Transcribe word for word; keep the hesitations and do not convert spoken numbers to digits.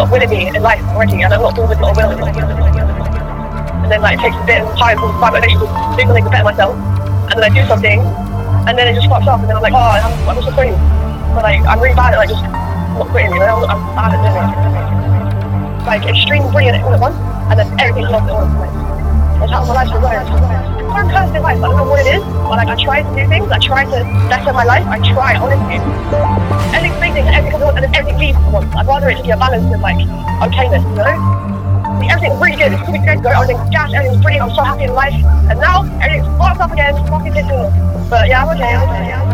winning me in life already, and I'm not doing with what I will. And then like it takes a bit of time to find motivation to do something to better myself, and then I do something, and then it just fucks up, and then I'm like, oh, I'm, I'm just quitting. But like, I'm really bad at like just not quitting, you know, I'm bad at doing it. Like extreme brilliant all at once, and then everything's lost at once. That's how my life's been going. I'm cursed in life, I don't know what it is, but like I try to do things, I try to better my life, I try, honestly. Everything's amazing, and everything comes and then everything leaves at once. I'd rather it just be a balance of like, okayness, you know? Like, everything's really good, it's two weeks ago, I was in gas, everything's brilliant, I'm so happy in life, and now everything's fucked up again, fucking pissing. But yeah, I'm okay, I'm okay, I'm okay.